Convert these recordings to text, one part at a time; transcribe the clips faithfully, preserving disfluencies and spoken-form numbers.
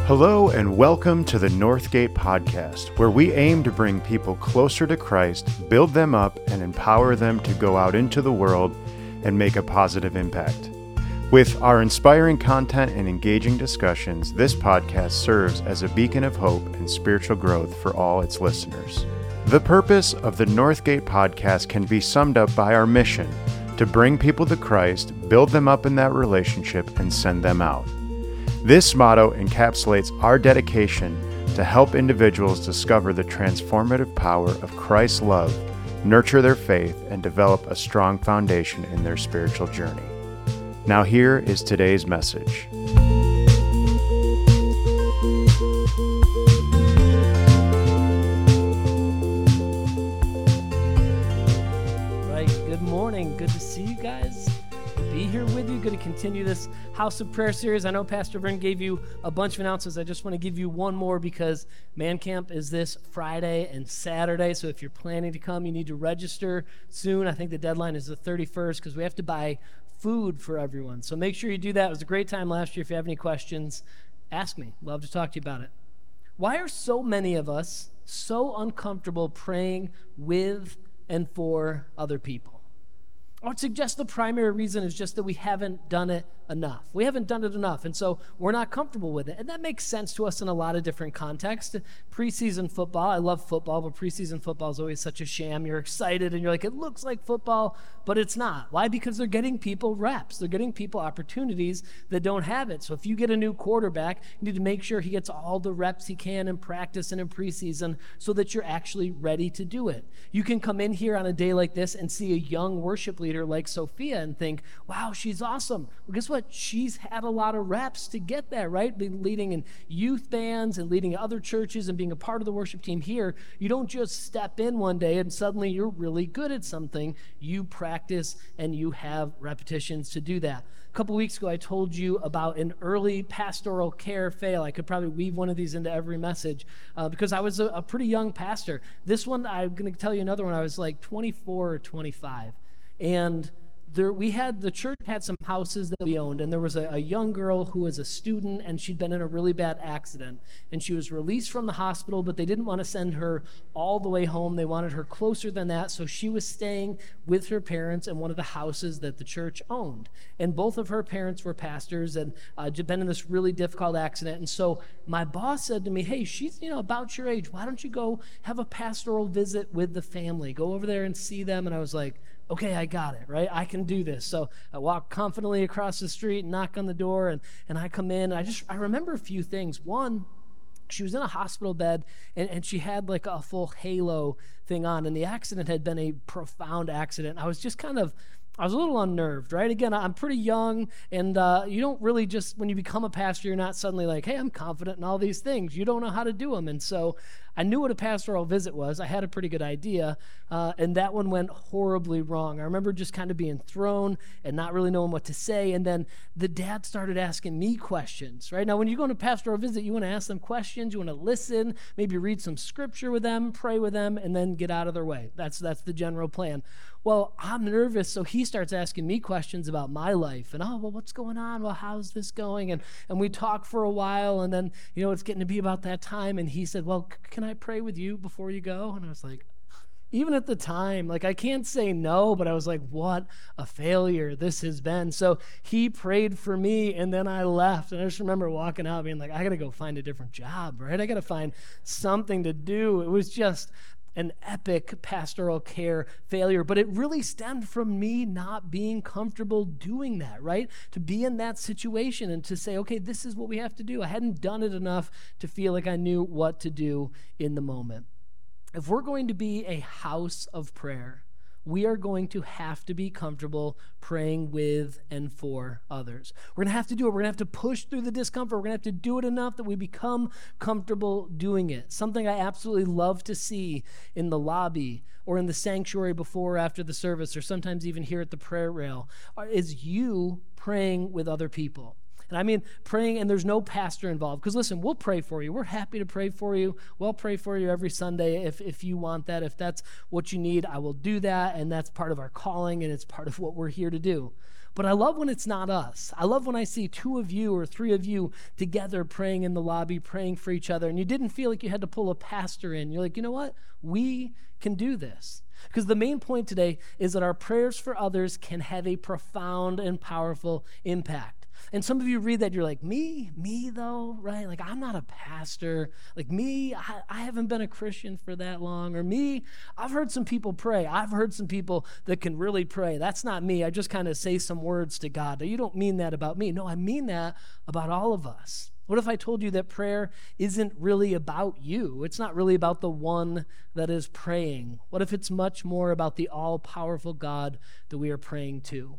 Hello and welcome to the Northgate Podcast, where we aim to bring people closer to Christ, build them up, and empower them to go out into the world and make a positive impact. With our inspiring content and engaging discussions, this podcast serves as a beacon of hope and spiritual growth for all its listeners. The purpose of the Northgate Podcast can be summed up by our mission to bring people to Christ, build them up in that relationship, and send them out. This motto encapsulates our dedication to help individuals discover the transformative power of Christ's love, nurture their faith, and develop a strong foundation in their spiritual journey. Now here is today's message. Right, good morning. Good to see you guys. Be here with you. Good to continue this House of Prayer series. I know Pastor Vern gave you a bunch of announcements. I just want to give you one more because Man Camp is this Friday and Saturday. So if you're planning to come, you need to register soon. I think the deadline is the thirty-first because we have to buy food for everyone. So make sure you do that. It was a great time last year. If you have any questions, ask me. Love to talk to you about it. Why are so many of us so uncomfortable praying with and for other people? I would suggest the primary reason is just that we haven't done it enough. We haven't done it enough, and so we're not comfortable with it. And that makes sense to us in a lot of different contexts. Preseason football, I love football, but preseason football is always such a sham. You're excited, and you're like, it looks like football, but it's not. Why? Because they're getting people reps. They're getting people opportunities that don't have it. So if you get a new quarterback, you need to make sure he gets all the reps he can in practice and in preseason so that you're actually ready to do it. You can come in here on a day like this and see a young worship leader like Sophia and think, wow, she's awesome. Well, guess what? She's had a lot of reps to get that, right? Been leading in youth bands and leading other churches and being a part of the worship team here. You don't just step in one day and suddenly you're really good at something. You practice and you have repetitions to do that. A couple weeks ago, I told you about an early pastoral care fail. I could probably weave one of these into every message uh, because I was a, a pretty young pastor. This one, I'm going to tell you another one. I was like twenty-four or twenty-five. And there, we had, the church had some houses that we owned, and there was a, a young girl who was a student, and she'd been in a really bad accident. And she was released from the hospital, but they didn't want to send her all the way home. They wanted her closer than that, so she was staying with her parents in one of the houses that the church owned. And both of her parents were pastors and uh, had been in this really difficult accident. And so my boss said to me, hey, she's, you know, about your age. Why don't you go have a pastoral visit with the family? Go over there and see them. And I was like, okay, I got it, right? I can do this. So I walk confidently across the street, knock on the door, and, and I come in. I just, I remember a few things. One, she was in a hospital bed, and, and she had like a full halo thing on, and the accident had been a profound accident. I was just kind of, I was a little unnerved, right? Again, I'm pretty young, and uh, you don't really just, when you become a pastor, you're not suddenly like, hey, I'm confident in all these things. You don't know how to do them. And so I knew what a pastoral visit was. I had a pretty good idea, uh, and that one went horribly wrong. I remember just kind of being thrown and not really knowing what to say, and then the dad started asking me questions, right? Now, when you go on a pastoral visit, you want to ask them questions, you want to listen, maybe read some scripture with them, pray with them, and then get out of their way. That's, that's the general plan. Well, I'm nervous, so he starts asking me questions about my life, and, oh, well, what's going on? Well, how's this going? And and we talk for a while, and then, you know, it's getting to be about that time, and he said, well, c- can I pray with you before you go? And I was like, even at the time, like, I can't say no, but I was like, what a failure this has been. So he prayed for me, and then I left, and I just remember walking out being like, I got to go find a different job, right? I got to find something to do. It was just an epic pastoral care failure, but it really stemmed from me not being comfortable doing that, right? To be in that situation and to say, okay, this is what we have to do. I hadn't done it enough to feel like I knew what to do in the moment. If we're going to be a house of prayer, we are going to have to be comfortable praying with and for others. We're going to have to do it. We're going to have to push through the discomfort. We're going to have to do it enough that we become comfortable doing it. Something I absolutely love to see in the lobby or in the sanctuary before or after the service, or sometimes even here at the prayer rail, is you praying with other people. And I mean praying, and there's no pastor involved. Because listen, we'll pray for you. We're happy to pray for you. We'll pray for you every Sunday if, if you want that. If that's what you need, I will do that. And that's part of our calling, and it's part of what we're here to do. But I love when it's not us. I love when I see two of you or three of you together praying in the lobby, praying for each other, and you didn't feel like you had to pull a pastor in. You're like, you know what? We can do this. Because the main point today is that our prayers for others can have a profound and powerful impact. And some of you read that, you're like, me? Me, though, right? Like, I'm not a pastor. Like, me, I, I haven't been a Christian for that long. Or me, I've heard some people pray. I've heard some people that can really pray. That's not me. I just kind of say some words to God. You don't mean that about me. No, I mean that about all of us. What if I told you that prayer isn't really about you? It's not really about the one that is praying. What if it's much more about the all-powerful God that we are praying to?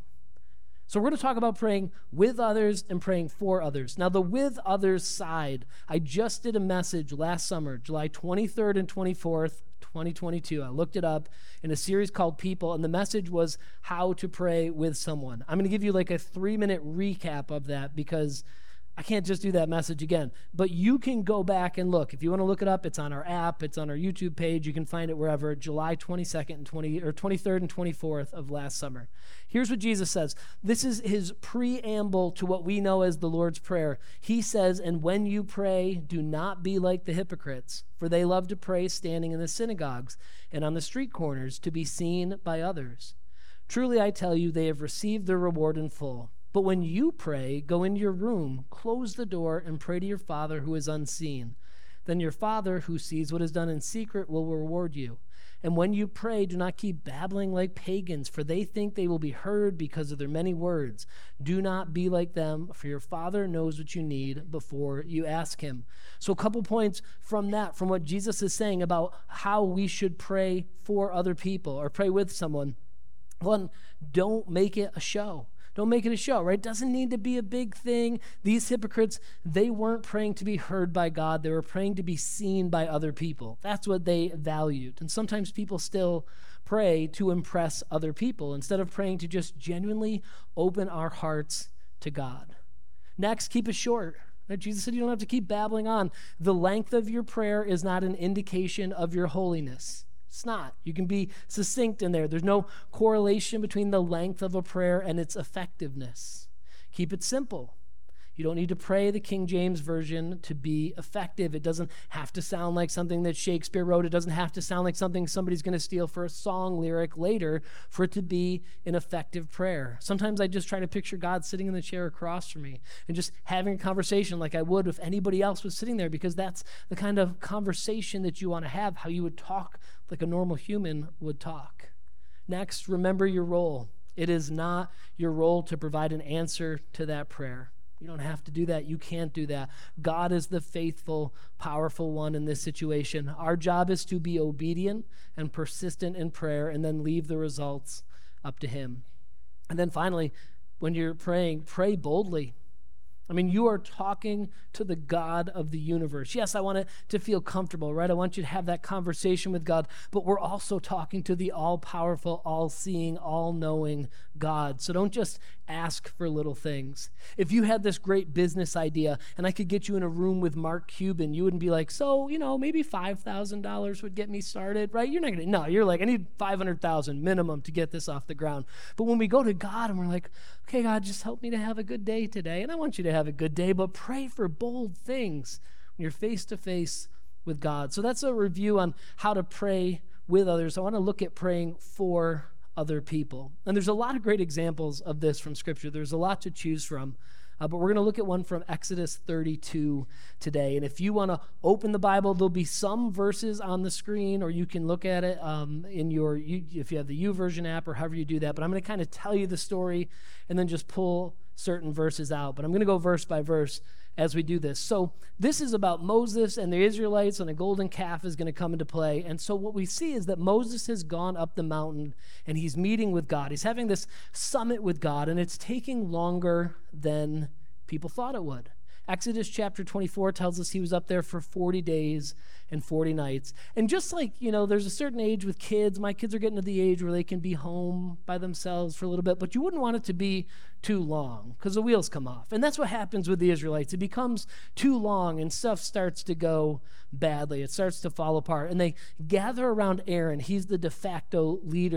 So we're going to talk about praying with others and praying for others. Now, the with others side, I just did a message last summer, July twenty-third and twenty-fourth, twenty twenty-two. I looked it up in a series called People, and the message was how to pray with someone. I'm going to give you like a three-minute recap of that because I can't just do that message again. But you can go back and look. If you want to look it up, it's on our app. It's on our YouTube page. You can find it wherever, July twenty-second and twenty or twenty-third and twenty-fourth of last summer. Here's what Jesus says. This is his preamble to what we know as the Lord's Prayer. He says, and when you pray, do not be like the hypocrites, for they love to pray standing in the synagogues and on the street corners to be seen by others. Truly, I tell you, they have received their reward in full. But when you pray, go into your room, close the door, and pray to your Father who is unseen. Then your Father who sees what is done in secret will reward you. And when you pray, do not keep babbling like pagans, for they think they will be heard because of their many words. Do not be like them, for your Father knows what you need before you ask him. So a couple points from that, from what Jesus is saying about how we should pray for other people or pray with someone. One, don't make it a show. Don't make it a show, right? It doesn't need to be a big thing. These hypocrites, they weren't praying to be heard by God. They were praying to be seen by other people. That's what they valued. And sometimes people still pray to impress other people instead of praying to just genuinely open our hearts to God. Next, keep it short. Right? Jesus said you don't have to keep babbling on. The length of your prayer is not an indication of your holiness. It's not. You can be succinct in there. There's no correlation between the length of a prayer and its effectiveness. Keep it simple. You don't need to pray the King James Version to be effective. It doesn't have to sound like something that Shakespeare wrote. It doesn't have to sound like something somebody's going to steal for a song lyric later for it to be an effective prayer. Sometimes I just try to picture God sitting in the chair across from me and just having a conversation like I would if anybody else was sitting there, because that's the kind of conversation that you want to have, how you would talk like a normal human would talk. Next, remember your role. It is not your role to provide an answer to that prayer. You don't have to do that. You can't do that. God is the faithful, powerful one in this situation. Our job is to be obedient and persistent in prayer and then leave the results up to him. And then finally, when you're praying, pray boldly. I mean, you are talking to the God of the universe. Yes, I want it to feel comfortable, right? I want you to have that conversation with God, but we're also talking to the all-powerful, all-seeing, all-knowing God. So don't just ask for little things. If you had this great business idea and I could get you in a room with Mark Cuban, you wouldn't be like, so, you know, maybe five thousand dollars would get me started, right? You're not going to, no, you're like, I need five hundred thousand dollars minimum to get this off the ground. But when we go to God and we're like, okay, God, just help me to have a good day today. And I want you to have a good day, but pray for bold things when you're face to face with God. So that's a review on how to pray with others. I want to look at praying for other people. And there's a lot of great examples of this from Scripture. There's a lot to choose from. Uh, but we're going to look at one from Exodus thirty-two today. And if you want to open the Bible, there'll be some verses on the screen, or you can look at it um, in your, you, if you have the YouVersion app or however you do that. But I'm going to kind of tell you the story and then just pull certain verses out. But I'm going to go verse by verse as we do this. So this is about Moses and the Israelites, and a golden calf is going to come into play. And so what we see is that Moses has gone up the mountain and he's meeting with God. He's having this summit with God, and it's taking longer than people thought it would. Exodus chapter twenty-four tells us he was up there for forty days and forty nights. And just like, you know, there's a certain age with kids, my kids are getting to the age where they can be home by themselves for a little bit, but you wouldn't want it to be too long because the wheels come off. And that's what happens with the Israelites. It becomes too long and stuff starts to go badly. It starts to fall apart. And they gather around Aaron. He's the de facto leader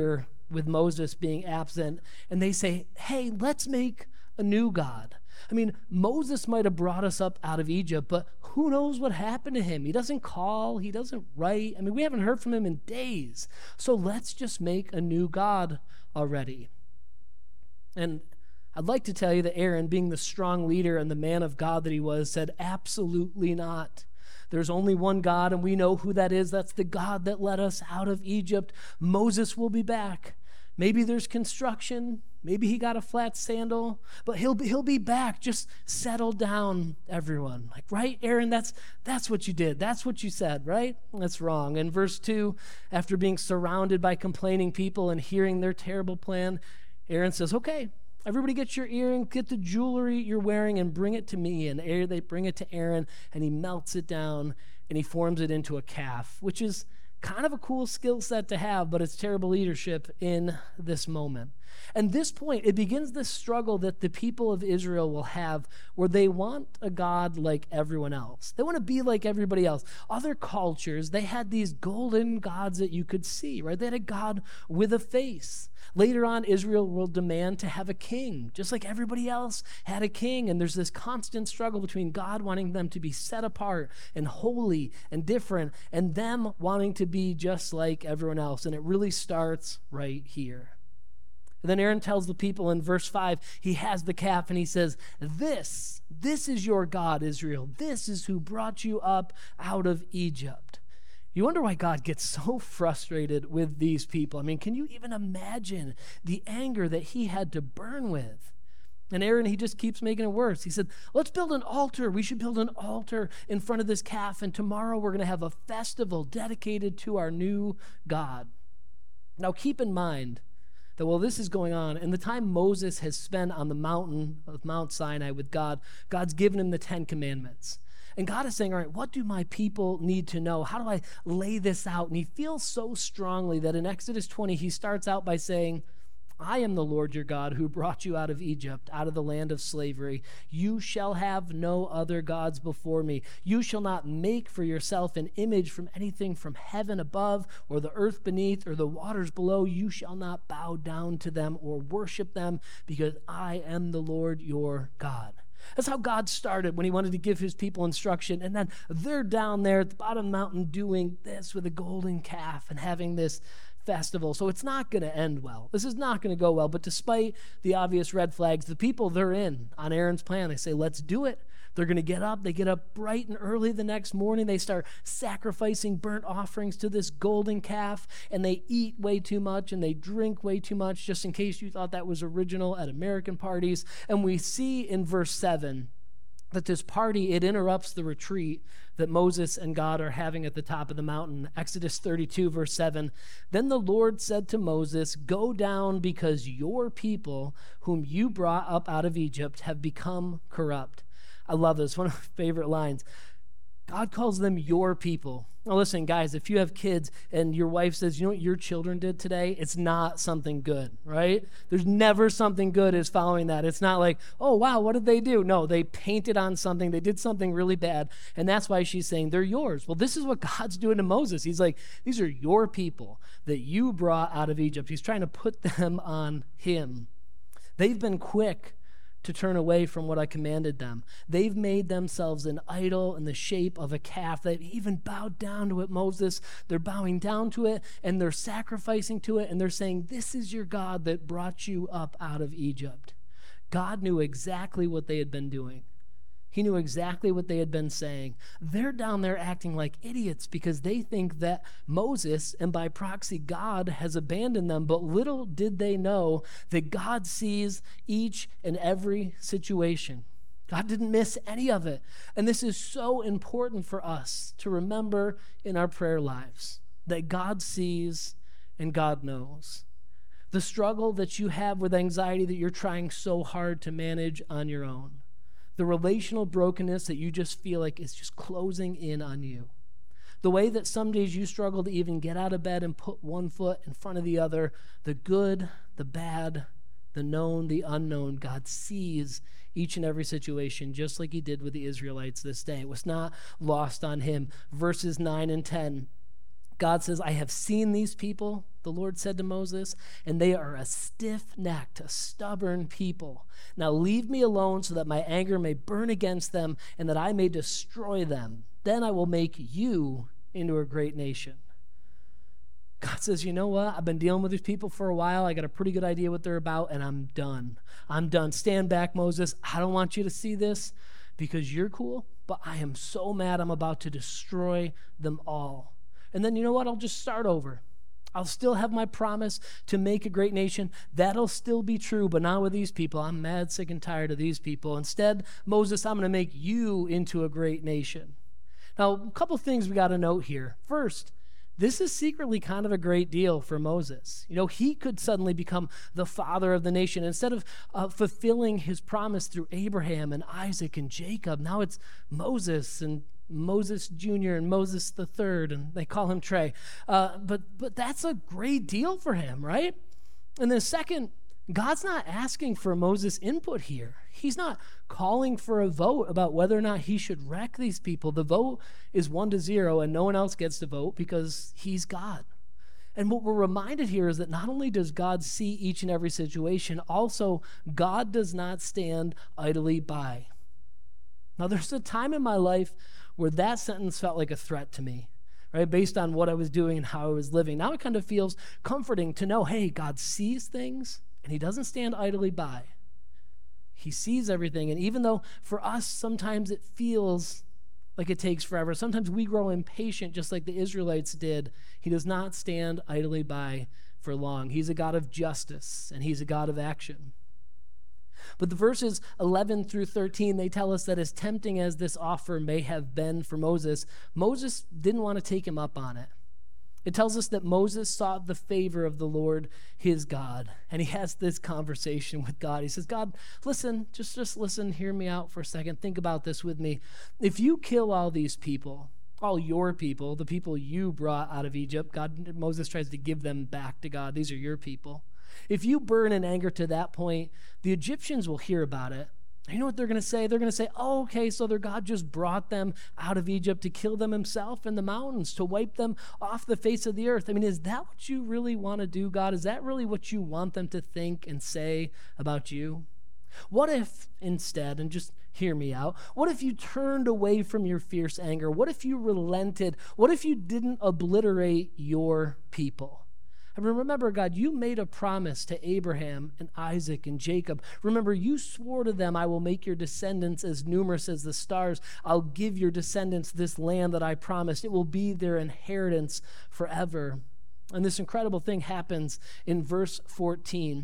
with Moses being absent, and they say, hey, let's make a new God. I mean, Moses might have brought us up out of Egypt, but who knows what happened to him? He doesn't call, he doesn't write. I mean, we haven't heard from him in days. So let's just make a new God already. And I'd like to tell you that Aaron, being the strong leader and the man of God that he was, said, absolutely not. There's only one God, and we know who that is. That's the God that led us out of Egypt. Moses will be back. Maybe there's construction. Maybe he got a flat sandal, but he'll be, he'll be back. Just settle down, everyone. Like, right, Aaron, that's, that's what you did. That's what you said, right? That's wrong. In verse two, after being surrounded by complaining people and hearing their terrible plan, Aaron says, okay, everybody get your earring, get the jewelry you're wearing and bring it to me. And they bring it to Aaron, and he melts it down, and he forms it into a calf, which is kind of a cool skill set to have, but it's terrible leadership in this moment. And this point, it begins this struggle that the people of Israel will have where they want a God like everyone else. They want to be like everybody else. Other cultures, they had these golden gods that you could see, right? They had a God with a face. Later on, Israel will demand to have a king, just like everybody else had a king. And there's this constant struggle between God wanting them to be set apart and holy and different, and them wanting to be just like everyone else. And it really starts right here. And then Aaron tells the people in verse five, he has the calf and he says, this, this is your God, Israel. This is who brought you up out of Egypt. You wonder why God gets so frustrated with these people. I mean, can you even imagine the anger that he had to burn with? And Aaron, he just keeps making it worse. He said, let's build an altar. We should build an altar in front of this calf, and tomorrow we're going to have a festival dedicated to our new God. Now, keep in mind that while this is going on, and the time Moses has spent on the mountain of Mount Sinai with God, God's given him the Ten Commandments. And God is saying, all right, what do my people need to know? How do I lay this out? And he feels so strongly that in Exodus twenty, he starts out by saying, I am the Lord your God who brought you out of Egypt, out of the land of slavery. You shall have no other gods before me. You shall not make for yourself an image from anything from heaven above or the earth beneath or the waters below. You shall not bow down to them or worship them, because I am the Lord your God. That's how God started when he wanted to give his people instruction. And then they're down there at the bottom of the mountain doing this with a golden calf and having this festival. So it's not going to end well. This is not going to go well. But despite the obvious red flags, the people, they're in on Aaron's plan. They say, let's do it. They're going to get up. They get up bright and early the next morning. They start sacrificing burnt offerings to this golden calf, and they eat way too much and they drink way too much, just in case you thought that was original at American parties. And we see in verse seven that this party, it interrupts the retreat that Moses and God are having at the top of the mountain. Exodus thirty-two, verse seven, then the Lord said to Moses, go down, because your people, whom you brought up out of Egypt, have become corrupt. I love this. One of my favorite lines. God calls them your people. Now listen, guys, if you have kids and your wife says, you know what your children did today? It's not something good, right? There's never something good is following that. It's not like, oh, wow, what did they do? No, they painted on something. They did something really bad. And that's why she's saying they're yours. Well, this is what God's doing to Moses. He's like, these are your people that you brought out of Egypt. He's trying to put them on him. They've been quick to turn away from what I commanded them. They've made themselves an idol in the shape of a calf. They've even bowed down to it, Moses. They're bowing down to it, and they're sacrificing to it, and they're saying, this is your God that brought you up out of Egypt. God knew exactly what they had been doing. He knew exactly what they had been saying. They're down there acting like idiots because they think that Moses, and by proxy God, has abandoned them. But little did they know that God sees each and every situation. God didn't miss any of it. And this is so important for us to remember in our prayer lives, that God sees and God knows. The struggle that you have with anxiety that you're trying so hard to manage on your own. The relational brokenness that you just feel like is just closing in on you. The way that some days you struggle to even get out of bed and put one foot in front of the other. The good, the bad, the known, the unknown. God sees each and every situation, just like he did with the Israelites this day. It was not lost on him. Verses nine and ten. God says, I have seen these people. the Lord said to Moses, and they are a stiff-necked, a stubborn people. Now leave me alone so that my anger may burn against them and that I may destroy them. Then I will make you into a great nation. God says, you know what? I've been dealing with these people for a while. I got a pretty good idea what they're about, and I'm done. I'm done. Stand back, Moses. I don't want you to see this because you're cool, but I am so mad I'm about to destroy them all. And then you know what? I'll just start over. I'll still have my promise to make a great nation. That'll still be true, but not with these people. I'm mad, sick, and tired of these people. Instead, Moses, I'm going to make you into a great nation. Now, a couple things we got to note here. First, this is secretly kind of a great deal for Moses. You know, he could suddenly become the father of the nation. Instead of uh, fulfilling his promise through Abraham and Isaac and Jacob, now it's Moses and Moses Junior and Moses the Third, and they call him Trey. Uh, but but that's a great deal for him, right? And then second, God's not asking for Moses' input here. He's not calling for a vote about whether or not he should wreck these people. The vote is one to zero, and no one else gets to vote because he's God. And what we're reminded here is that not only does God see each and every situation, also God does not stand idly by. Now, there's a time in my life where that sentence felt like a threat to me, right? Based on what I was doing and how I was living. Now it kind of feels comforting to know, hey, God sees things and he doesn't stand idly by. He sees everything. And even though for us, sometimes it feels like it takes forever, sometimes we grow impatient just like the Israelites did, he does not stand idly by for long. He's a God of justice and he's a God of action. But the verses eleven through thirteen, they tell us that as tempting as this offer may have been for Moses, Moses didn't want to take him up on it. It tells us that Moses sought the favor of the Lord, his God, and he has this conversation with God. He says, God, listen, just, just listen, hear me out for a second. Think about this with me. If you kill all these people, all your people, the people you brought out of Egypt, God, Moses tries to give them back to God. These are your people. If you burn in anger to that point, the Egyptians will hear about it. You know what they're going to say? They're going to say, oh, okay, so their God just brought them out of Egypt to kill them himself in the mountains, to wipe them off the face of the earth. I mean, is that what you really want to do, God? Is that really what you want them to think and say about you? What if instead, and just hear me out, what if you turned away from your fierce anger? What if you relented? What if you didn't obliterate your people? And remember, God, you made a promise to Abraham and Isaac and Jacob. Remember, you swore to them, I will make your descendants as numerous as the stars. I'll give your descendants this land that I promised. It will be their inheritance forever. And this incredible thing happens in verse fourteen.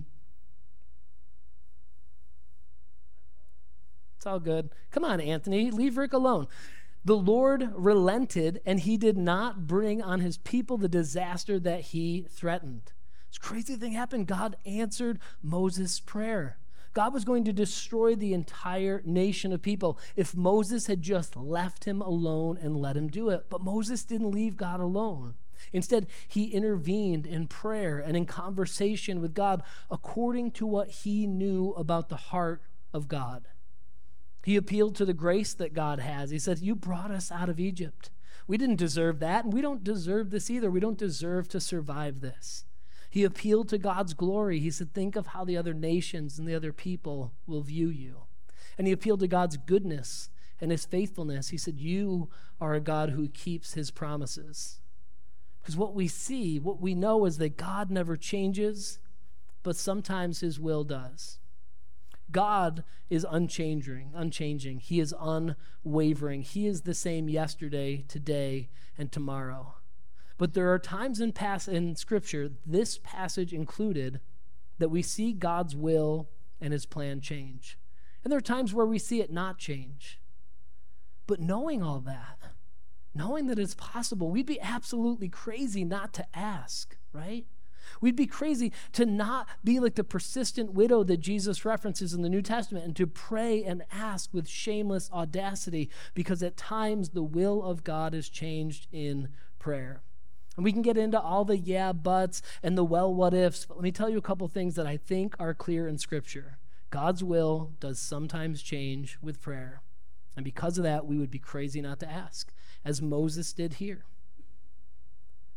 It's all good. Come on, Anthony, leave Rick alone. The Lord relented, and he did not bring on his people the disaster that he threatened. This crazy thing happened. God answered Moses' prayer. God was going to destroy the entire nation of people if Moses had just left him alone and let him do it. But Moses didn't leave God alone. Instead, he intervened in prayer and in conversation with God according to what he knew about the heart of God. He appealed to the grace that God has. He said, you brought us out of Egypt. We didn't deserve that, and we don't deserve this either. We don't deserve to survive this. He appealed to God's glory. He said, think of how the other nations and the other people will view you. And he appealed to God's goodness and his faithfulness. He said, you are a God who keeps his promises. Because what we see, what we know is that God never changes, but sometimes his will does. God is unchanging, unchanging. He is unwavering. He is the same yesterday, today, and tomorrow. But there are times in past in Scripture, this passage included, that we see God's will and his plan change. And there are times where we see it not change. But knowing all that, knowing that it's possible, we'd be absolutely crazy not to ask, right? We'd be crazy to not be like the persistent widow that Jesus references in the New Testament and to pray and ask with shameless audacity, because at times the will of God is changed in prayer. And we can get into all the yeah buts and the well what ifs, but let me tell you a couple things that I think are clear in Scripture. God's will does sometimes change with prayer. And because of that, we would be crazy not to ask, as Moses did here.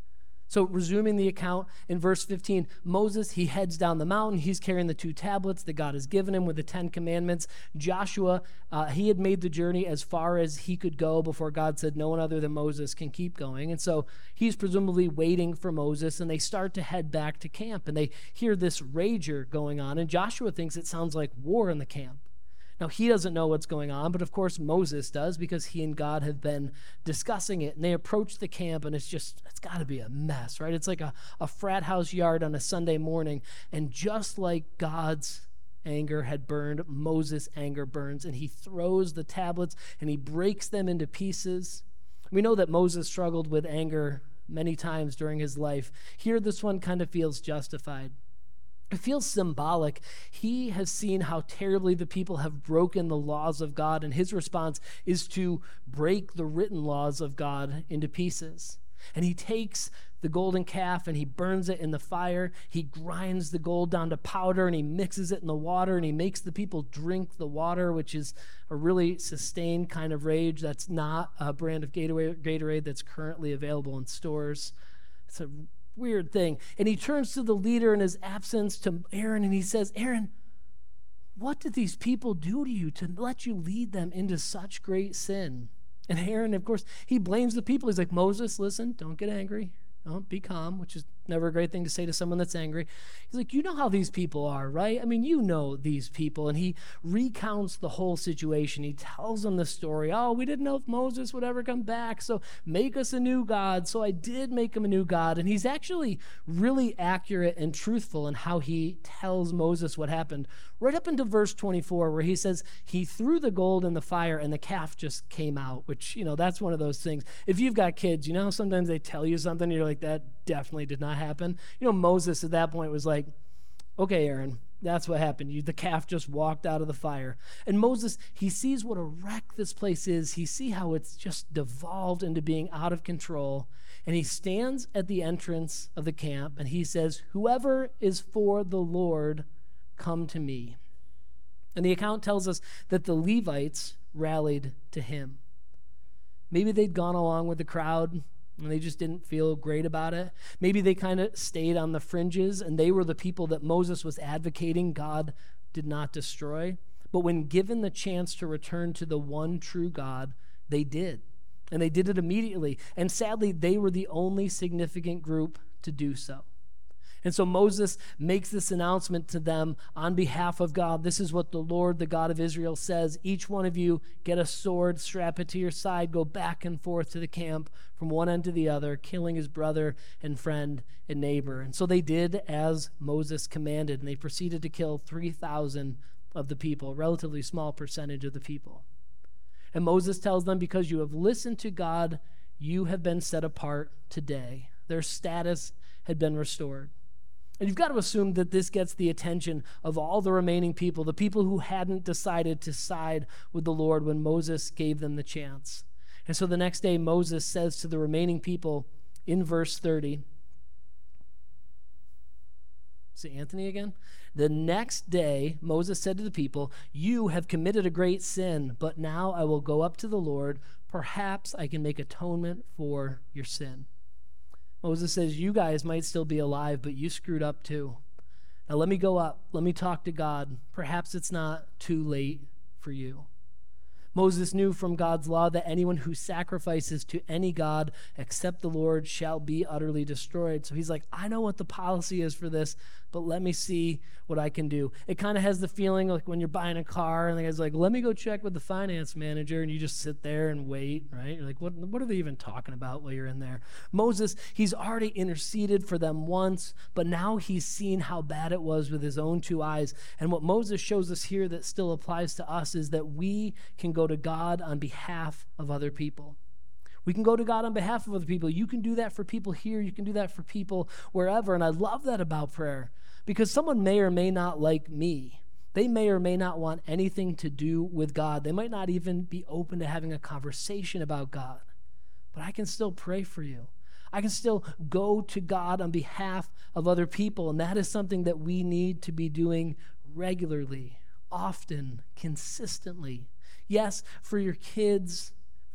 So resuming the account in verse fifteen, Moses, he heads down the mountain. He's carrying the two tablets that God has given him with the Ten Commandments. Joshua, uh, he had made the journey as far as he could go before God said no one other than Moses can keep going. And so he's presumably waiting for Moses, and they start to head back to camp, and they hear this rager going on, and Joshua thinks it sounds like war in the camp. Now, he doesn't know what's going on, but of course Moses does because he and God have been discussing it. And they approach the camp, and it's just, it's got to be a mess, right? It's like a, a frat house yard on a Sunday morning. And just like God's anger had burned, Moses' anger burns, and he throws the tablets and he breaks them into pieces. We know that Moses struggled with anger many times during his life. Here, this one kind of feels justified. It feels symbolic. He has seen how terribly the people have broken the laws of God, and his response is to break the written laws of God into pieces. And he takes the golden calf and he burns it in the fire. He grinds the gold down to powder and he mixes it in the water, and he makes the people drink the water, which is a really sustained kind of rage. That's not a brand of Gatorade, Gatorade that's currently available in stores. It's a weird thing. And he turns to the leader in his absence, to Aaron, and he says, Aaron, what did these people do to you to let you lead them into such great sin? And Aaron, of course, he blames the people. He's like, Moses, listen, don't get angry. Don't be calm, which is never a great thing to say to someone that's angry. He's like, you know how these people are, right? I mean, you know these people. And he recounts the whole situation. He tells them the story. Oh, we didn't know if Moses would ever come back, so make us a new God. So I did make him a new God. And he's actually really accurate and truthful in how he tells Moses what happened. Right up into verse twenty-four, where he says he threw the gold in the fire and the calf just came out, which, you know, that's one of those things. If you've got kids, you know, sometimes they tell you something, and you're like, that definitely did not happen. You know, Moses at that point was like, okay, Aaron, that's what happened. You, the calf just walked out of the fire. And Moses, he sees what a wreck this place is. He sees how it's just devolved into being out of control. And he stands at the entrance of the camp and he says, whoever is for the Lord, come to me. And the account tells us that the Levites rallied to him. Maybe they'd gone along with the crowd and they just didn't feel great about it. Maybe they kind of stayed on the fringes, and they were the people that Moses was advocating God did not destroy. But when given the chance to return to the one true God, they did. And they did it immediately. And sadly, they were the only significant group to do so. And so Moses makes this announcement to them on behalf of God. This is what the Lord, the God of Israel, says. Each one of you get a sword, strap it to your side, go back and forth to the camp from one end to the other, killing his brother and friend and neighbor. And so they did as Moses commanded, and they proceeded to kill three thousand of the people, a relatively small percentage of the people. And Moses tells them, because you have listened to God, you have been set apart today. Their status had been restored. And you've got to assume that this gets the attention of all the remaining people, the people who hadn't decided to side with the Lord when Moses gave them the chance. And so the next day, Moses says to the remaining people in verse thirty, is it Anthony again? The next day, Moses said to the people, you have committed a great sin, but now I will go up to the Lord. Perhaps I can make atonement for your sin. Moses says, you guys might still be alive, but you screwed up too. Now let me go up. Let me talk to God. Perhaps it's not too late for you. Moses knew from God's law that anyone who sacrifices to any god except the Lord shall be utterly destroyed. So he's like, I know what the policy is for this, but let me see what I can do. It kind of has the feeling like when you're buying a car and the guy's like, let me go check with the finance manager, and you just sit there and wait, right? You're like, what, what are they even talking about while you're in there? Moses, he's already interceded for them once, but now he's seen how bad it was with his own two eyes. And what Moses shows us here that still applies to us is that we can go to God on behalf of other people. We can go to God on behalf of other people. You can do that for people here. You can do that for people wherever. And I love that about prayer, because someone may or may not like me. They may or may not want anything to do with God. They might not even be open to having a conversation about God. But I can still pray for you. I can still go to God on behalf of other people. And that is something that we need to be doing regularly, often, consistently. Yes, for your kids,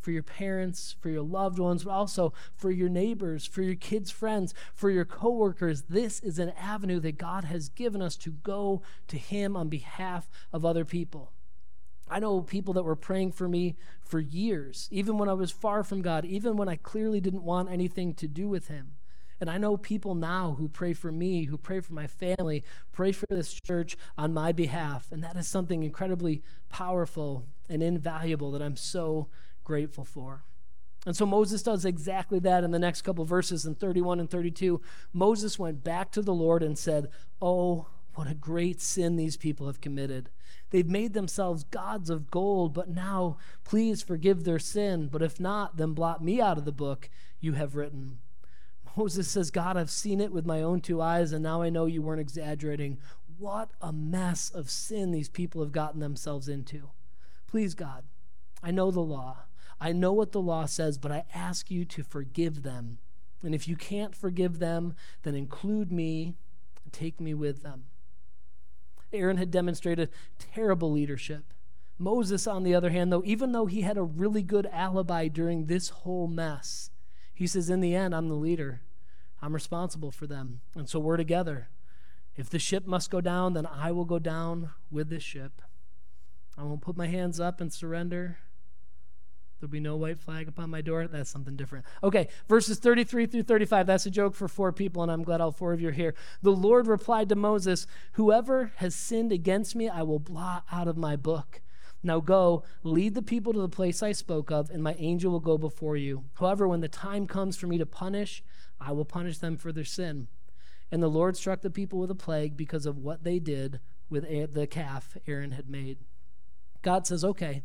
for your parents, for your loved ones, but also for your neighbors, for your kids' friends, for your coworkers. This is an avenue that God has given us to go to him on behalf of other people. I know people that were praying for me for years, even when I was far from God, even when I clearly didn't want anything to do with him. And I know people now who pray for me, who pray for my family, pray for this church on my behalf. And that is something incredibly powerful and invaluable that I'm so grateful for. And so Moses does exactly that in the next couple verses in thirty-one and thirty-two. Moses went back to the Lord and said, "Oh, what a great sin these people have committed. They've made themselves gods of gold, but now please forgive their sin. But if not, then blot me out of the book you have written." Moses says, "God, I've seen it with my own two eyes, and now I know you weren't exaggerating. What a mess of sin these people have gotten themselves into. Please, God, I know the law. I know what the law says, but I ask you to forgive them. And if you can't forgive them, then include me and take me with them." Aaron had demonstrated terrible leadership. Moses, on the other hand, though, even though he had a really good alibi during this whole mess, he says, in the end, I'm the leader. I'm responsible for them. And so we're together. If the ship must go down, then I will go down with this ship. I won't put my hands up and surrender. There'll be no white flag upon my door. That's something different. Okay, verses thirty-three through thirty-five. That's a joke for four people, and I'm glad all four of you are here. The Lord replied to Moses, "Whoever has sinned against me, I will blot out of my book. Now go, lead the people to the place I spoke of, and my angel will go before you. However, when the time comes for me to punish, I will punish them for their sin." And the Lord struck the people with a plague because of what they did with the calf Aaron had made. God says, okay,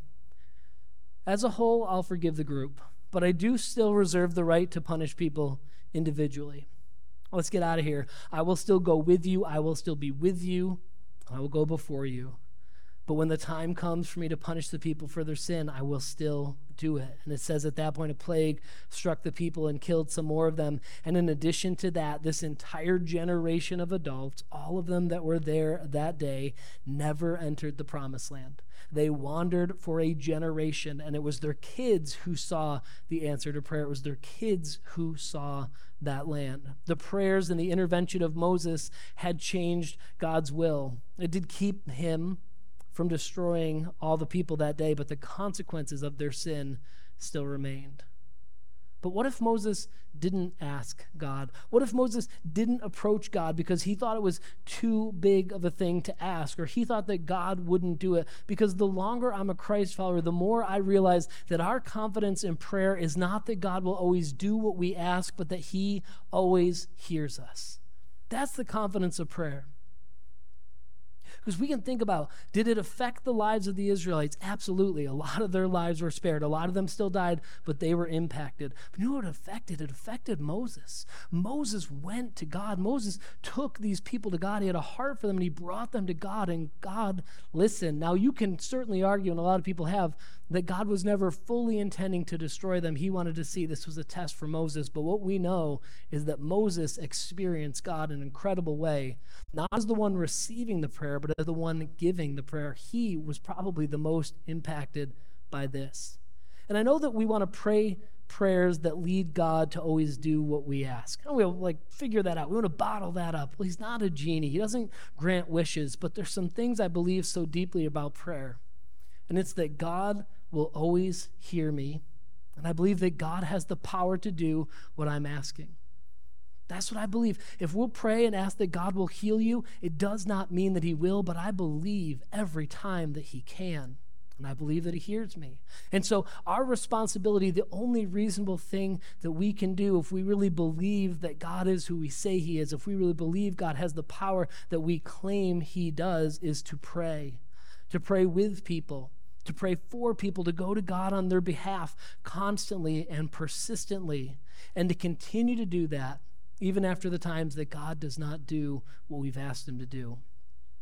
as a whole, I'll forgive the group, but I do still reserve the right to punish people individually. Let's get out of here. I will still go with you. I will still be with you. I will go before you. But when the time comes for me to punish the people for their sin, I will still do it. And it says at that point, a plague struck the people and killed some more of them. And in addition to that, this entire generation of adults, all of them that were there that day, never entered the promised land. They wandered for a generation, and it was their kids who saw the answer to prayer. It was their kids who saw that land. The prayers and the intervention of Moses had changed God's will. It did keep him from destroying all the people that day, but the consequences of their sin still remained. But what if Moses didn't ask God? What if Moses didn't approach God because he thought it was too big of a thing to ask, or he thought that God wouldn't do it? Because the longer I'm a Christ follower, the more I realize that our confidence in prayer is not that God will always do what we ask, but that he always hears us. That's the confidence of prayer. Because we can think about, did it affect the lives of the Israelites? Absolutely. A lot of their lives were spared. A lot of them still died, but they were impacted. But you know what it affected? It affected Moses. Moses went to God. Moses took these people to God. He had a heart for them, and he brought them to God, and God listened. Now, you can certainly argue, and a lot of people have, that God was never fully intending to destroy them. He wanted to see this was a test for Moses. But what we know is that Moses experienced God in an incredible way, not as the one receiving the prayer, but as the one giving the prayer. He was probably the most impacted by this. And I know that we want to pray prayers that lead God to always do what we ask. And we'll like figure that out. We want to bottle that up. Well, he's not a genie. He doesn't grant wishes, but there's some things I believe so deeply about prayer. And it's that God will always hear me. And I believe that God has the power to do what I'm asking. That's what I believe. If we'll pray and ask that God will heal you, it does not mean that he will, but I believe every time that he can. And I believe that he hears me. And so our responsibility, the only reasonable thing that we can do if we really believe that God is who we say he is, if we really believe God has the power that we claim he does, is to pray. To pray with people. To pray for people, to go to God on their behalf constantly and persistently, and to continue to do that even after the times that God does not do what we've asked him to do.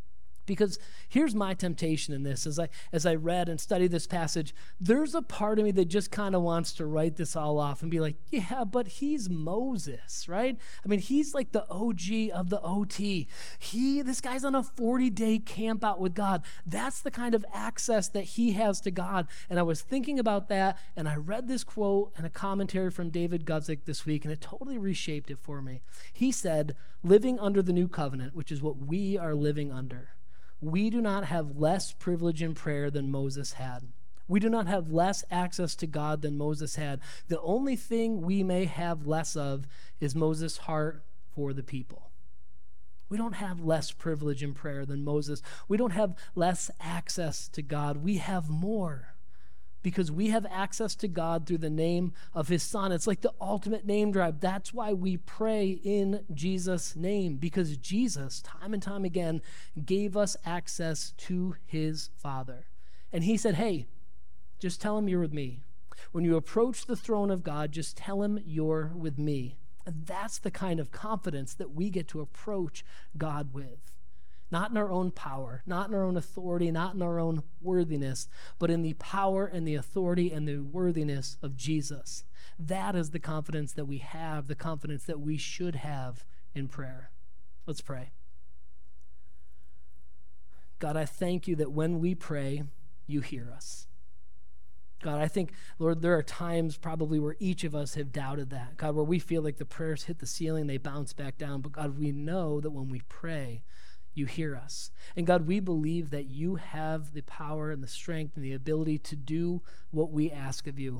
Because here's my temptation in this. As I as I read and studied this passage, there's a part of me that just kind of wants to write this all off and be like, yeah, but he's Moses, right? I mean, he's like the O G of the O T. He, this guy's on a forty-day camp out with God. That's the kind of access that he has to God. And I was thinking about that, and I read this quote and a commentary from David Guzik this week, and it totally reshaped it for me. He said, living under the new covenant, which is what we are living under, we do not have less privilege in prayer than Moses had. We do not have less access to God than Moses had. The only thing we may have less of is Moses' heart for the people. We don't have less privilege in prayer than Moses. We don't have less access to God. We have more, because we have access to God through the name of his Son. It's like the ultimate name drive. That's why we pray in Jesus' name, because Jesus, time and time again, gave us access to his Father. And he said, hey, just tell him you're with me. When you approach the throne of God, just tell him you're with me. And that's the kind of confidence that we get to approach God with. Not in our own power, not in our own authority, not in our own worthiness, but in the power and the authority and the worthiness of Jesus. That is the confidence that we have, the confidence that we should have in prayer. Let's pray. God, I thank you that when we pray, you hear us. God, I think, Lord, there are times probably where each of us have doubted that. God, where we feel like the prayers hit the ceiling, they bounce back down. But God, we know that when we pray, you hear us. And God, we believe that you have the power and the strength and the ability to do what we ask of you.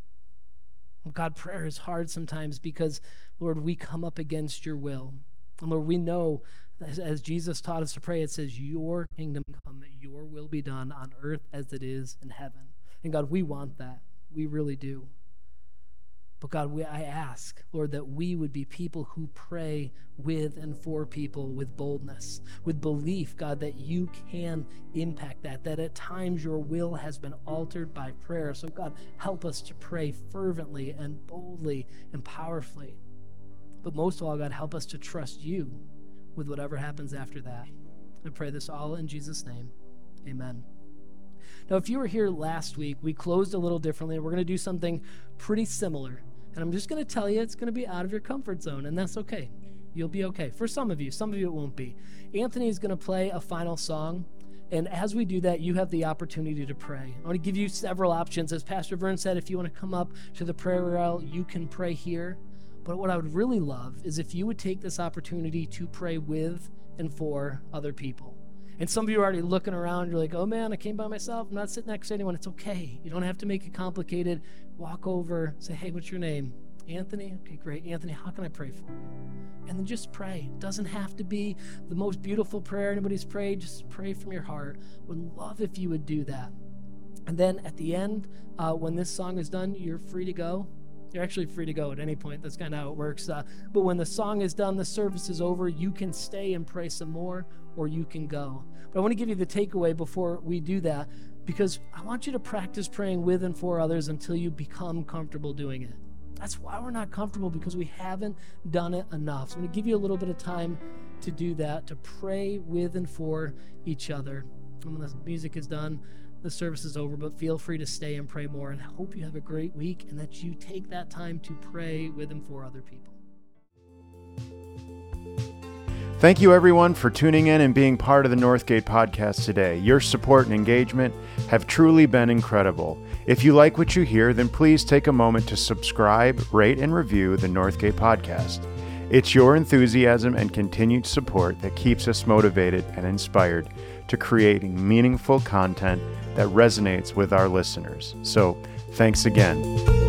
God, prayer is hard sometimes because, Lord, we come up against your will. And Lord, we know, as, as Jesus taught us to pray, it says, your kingdom come, that your will be done on earth as it is in heaven. And God, we want that. We really do. But God, we, I ask, Lord, that we would be people who pray with and for people with boldness, with belief, God, that you can impact that, that at times your will has been altered by prayer. So God, help us to pray fervently and boldly and powerfully. But most of all, God, help us to trust you with whatever happens after that. I pray this all in Jesus' name. Amen. Now, if you were here last week, we closed a little differently. We're going to do something pretty similar. And I'm just going to tell you it's going to be out of your comfort zone, and that's okay. You'll be okay. For some of you, some of you it won't be. Anthony is going to play a final song, and as we do that, you have the opportunity to pray. I want to give you several options. As Pastor Vern said, if you want to come up to the prayer aisle, you can pray here. But what I would really love is if you would take this opportunity to pray with and for other people. And some of you are already looking around. You're like, oh, man, I came by myself. I'm not sitting next to anyone. It's okay. You don't have to make it complicated. Walk over. Say, hey, what's your name? Anthony? Okay, great. Anthony, how can I pray for you? And then just pray. It doesn't have to be the most beautiful prayer anybody's prayed. Just pray from your heart. Would love if you would do that. And then at the end, uh, when this song is done, you're free to go. You're actually free to go at any point. That's kind of how it works. Uh, but when the song is done, the service is over, you can stay and pray some more, or you can go. But I want to give you the takeaway before we do that, because I want you to practice praying with and for others until you become comfortable doing it. That's why we're not comfortable, because we haven't done it enough. So I'm going to give you a little bit of time to do that, to pray with and for each other. And when the music is done, the service is over, but feel free to stay and pray more. And I hope you have a great week and that you take that time to pray with and for other people. Thank you, everyone, for tuning in and being part of the Northgate podcast today. Your support and engagement have truly been incredible. If you like what you hear, then please take a moment to subscribe, rate, and review the Northgate podcast. It's your enthusiasm and continued support that keeps us motivated and inspired to creating meaningful content that resonates with our listeners. So, thanks again.